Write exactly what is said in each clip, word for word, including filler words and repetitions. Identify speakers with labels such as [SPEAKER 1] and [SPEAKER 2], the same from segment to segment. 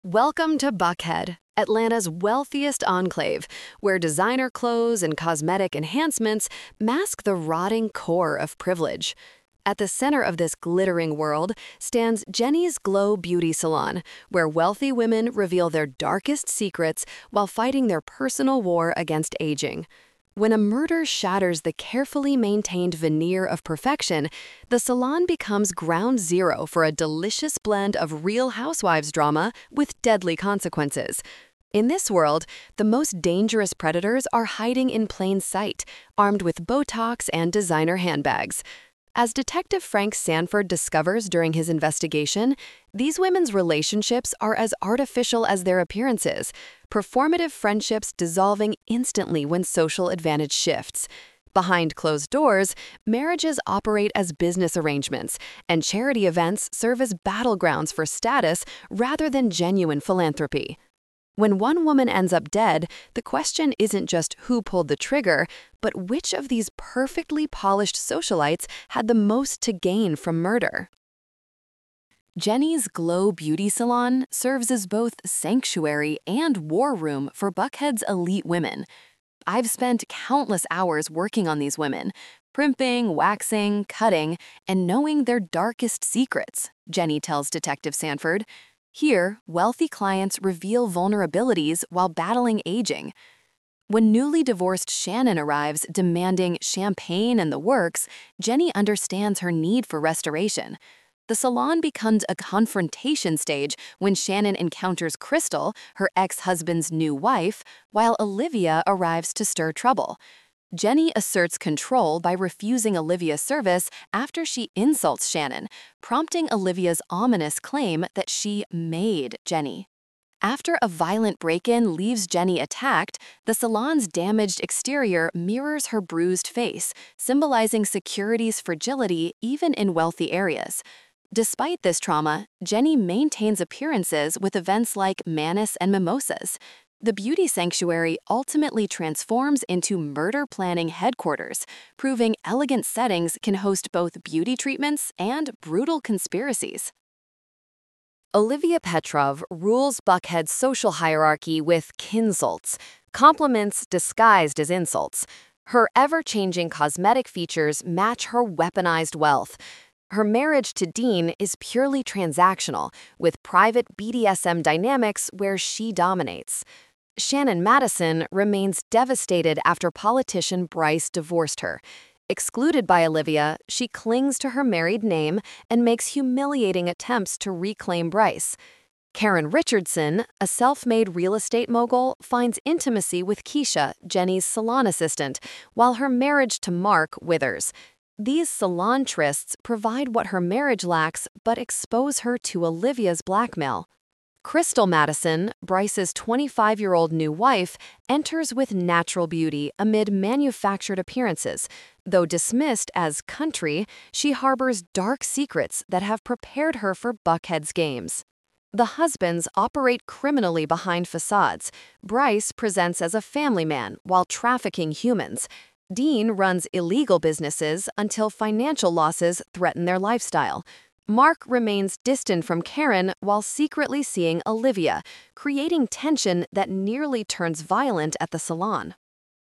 [SPEAKER 1] Welcome to Buckhead, Atlanta's wealthiest enclave, where designer clothes and cosmetic enhancements mask the rotting core of privilege. At the center of this glittering world stands Jenny's Glow Beauty Salon, where wealthy women reveal their darkest secrets while fighting their personal war against aging. When a murder shatters the carefully maintained veneer of perfection, the salon becomes ground zero for a delicious blend of Real Housewives drama with deadly consequences. In this world, the most dangerous predators are hiding in plain sight, armed with Botox and designer handbags. As Detective Frank Sanford discovers during his investigation, these women's relationships are as artificial as their appearances, performative friendships dissolving instantly when social advantage shifts. Behind closed doors, marriages operate as business arrangements, and charity events serve as battlegrounds for status rather than genuine philanthropy. When one woman ends up dead, the question isn't just who pulled the trigger, but which of these perfectly polished socialites had the most to gain from murder. Jenny's Glow Beauty Salon serves as both sanctuary and war room for Buckhead's elite women. I've spent countless hours working on these women, primping, waxing, cutting, and knowing their darkest secrets, Jenny tells Detective Sanford. Here, wealthy clients reveal vulnerabilities while battling aging. When newly divorced Shannon arrives demanding champagne and the works, Jenny understands her need for restoration. The salon becomes a confrontation stage when Shannon encounters Crystal, her ex-husband's new wife, while Olivia arrives to stir trouble. Jenny asserts control by refusing Olivia's service after she insults Shannon, prompting Olivia's ominous claim that she made Jenny. After a violent break-in leaves Jenny attacked, the salon's damaged exterior mirrors her bruised face, symbolizing security's fragility even in wealthy areas. Despite this trauma, Jenny maintains appearances with events like Manis and Mimosas. The beauty sanctuary ultimately transforms into murder planning headquarters, proving elegant settings can host both beauty treatments and brutal conspiracies. Olivia Petrov rules Buckhead's social hierarchy with kinsults, compliments disguised as insults. Her ever-changing cosmetic features match her weaponized wealth. Her marriage to Dean is purely transactional, with private B D S M dynamics where she dominates. Shannon Madison remains devastated after politician Bryce divorced her. Excluded by Olivia, she clings to her married name and makes humiliating attempts to reclaim Bryce. Karen Richardson, a self-made real estate mogul, finds intimacy with Keisha, Jenny's salon assistant, while her marriage to Mark withers. These salon trysts provide what her marriage lacks but expose her to Olivia's blackmail. Crystal Madison, Bryce's twenty-five-year-old new wife, enters with natural beauty amid manufactured appearances. Though dismissed as country, she harbors dark secrets that have prepared her for Buckhead's games. The husbands operate criminally behind facades. Bryce presents as a family man while trafficking humans. Dean runs illegal businesses until financial losses threaten their lifestyle. Mark remains distant from Karen while secretly seeing Olivia, creating tension that nearly turns violent at the salon.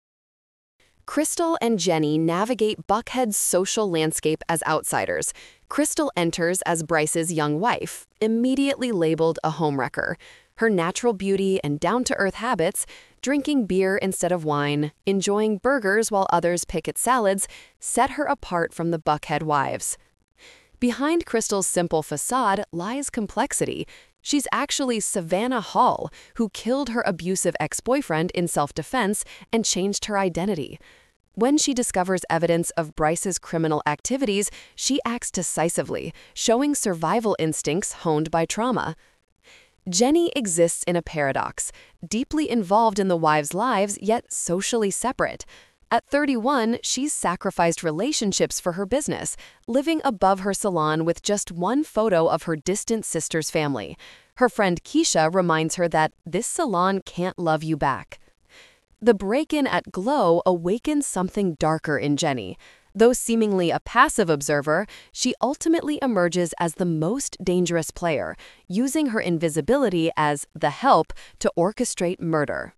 [SPEAKER 1] Crystal and Jenny navigate Buckhead's social landscape as outsiders. Crystal enters as Bryce's young wife, immediately labeled a homewrecker. Her natural beauty and down-to-earth habits, drinking beer instead of wine, enjoying burgers while others pick at salads, set her apart from the Buckhead wives. Behind Crystal's simple facade lies complexity. She's actually Savannah Hall, who killed her abusive ex-boyfriend in self-defense and changed her identity. When she discovers evidence of Bryce's criminal activities, she acts decisively, showing survival instincts honed by trauma. Jenny exists in a paradox, deeply involved in the wives' lives, yet socially separate. At thirty-one, she's sacrificed relationships for her business, living above her salon with just one photo of her distant sister's family. Her friend Keisha reminds her that this salon can't love you back. The break-in at Glow awakens something darker in Jenny. Though seemingly a passive observer, she ultimately emerges as the most dangerous player, using her invisibility as the help to orchestrate murder.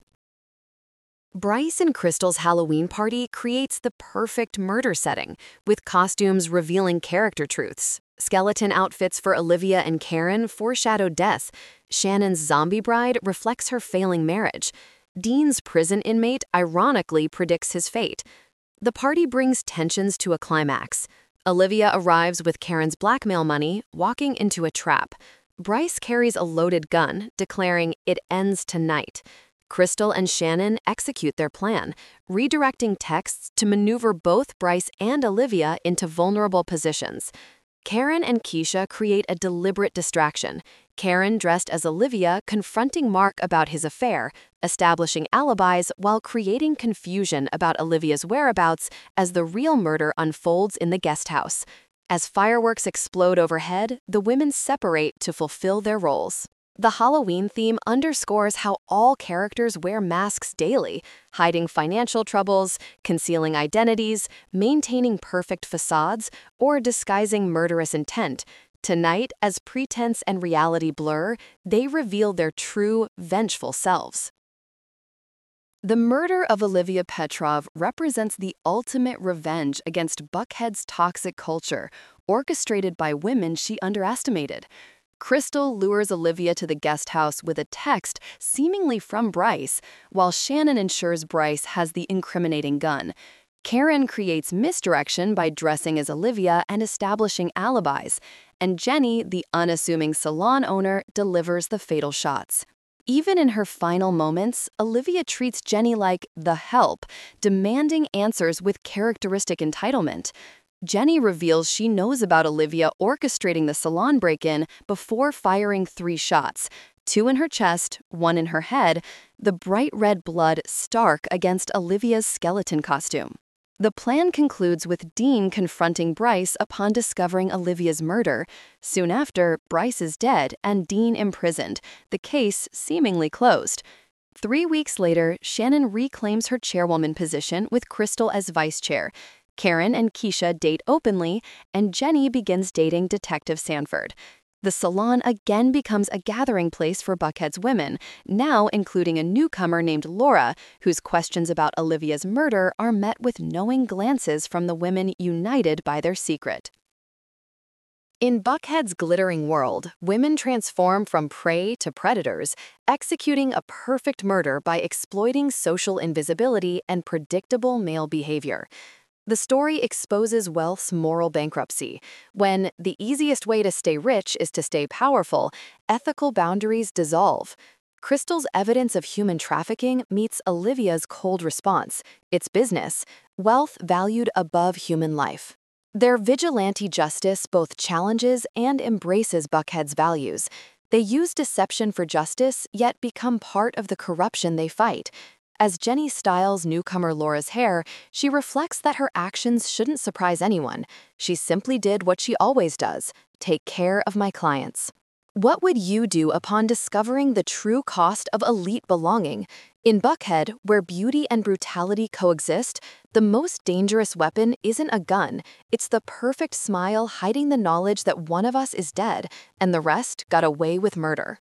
[SPEAKER 1] Bryce and Crystal's Halloween party creates the perfect murder setting, with costumes revealing character truths. Skeleton outfits for Olivia and Karen foreshadow death. Shannon's zombie bride reflects her failing marriage. Dean's prison inmate ironically predicts his fate. The party brings tensions to a climax. Olivia arrives with Karen's blackmail money, walking into a trap. Bryce carries a loaded gun, declaring, "It ends tonight." Crystal and Shannon execute their plan, redirecting texts to maneuver both Bryce and Olivia into vulnerable positions. Karen and Keisha create a deliberate distraction. Karen, dressed as Olivia, confronting Mark about his affair, establishing alibis while creating confusion about Olivia's whereabouts as the real murder unfolds in the guest house. As fireworks explode overhead, the women separate to fulfill their roles. The Halloween theme underscores how all characters wear masks daily, hiding financial troubles, concealing identities, maintaining perfect facades, or disguising murderous intent. Tonight, as pretense and reality blur, they reveal their true, vengeful selves. The murder of Olivia Petrov represents the ultimate revenge against Buckhead's toxic culture, orchestrated by women she underestimated. Crystal lures Olivia to the guest house with a text seemingly from Bryce, while Shannon ensures Bryce has the incriminating gun. Karen creates misdirection by dressing as Olivia and establishing alibis, and Jenny, the unassuming salon owner, delivers the fatal shots. Even in her final moments, Olivia treats Jenny like the help, demanding answers with characteristic entitlement. Jenny reveals she knows about Olivia orchestrating the salon break-in before firing three shots, two in her chest, one in her head, the bright red blood stark against Olivia's skeleton costume. The plan concludes with Dean confronting Bryce upon discovering Olivia's murder. Soon after, Bryce is dead and Dean imprisoned, the case seemingly closed. Three weeks later, Shannon reclaims her chairwoman position with Crystal as vice chair. Karen and Keisha date openly, and Jenny begins dating Detective Sanford. The salon again becomes a gathering place for Buckhead's women, now including a newcomer named Laura, whose questions about Olivia's murder are met with knowing glances from the women united by their secret. In Buckhead's glittering world, women transform from prey to predators, executing a perfect murder by exploiting social invisibility and predictable male behavior. The story exposes wealth's moral bankruptcy. When the easiest way to stay rich is to stay powerful, ethical boundaries dissolve. Crystal's evidence of human trafficking meets Olivia's cold response. It's business, wealth valued above human life. Their vigilante justice both challenges and embraces Buckhead's values. They use deception for justice, yet become part of the corruption they fight. As Jenny styles newcomer Laura's hair, she reflects that her actions shouldn't surprise anyone. She simply did what she always does: take care of my clients. What would you do upon discovering the true cost of elite belonging? In Buckhead, where beauty and brutality coexist, the most dangerous weapon isn't a gun. It's the perfect smile hiding the knowledge that one of us is dead and the rest got away with murder.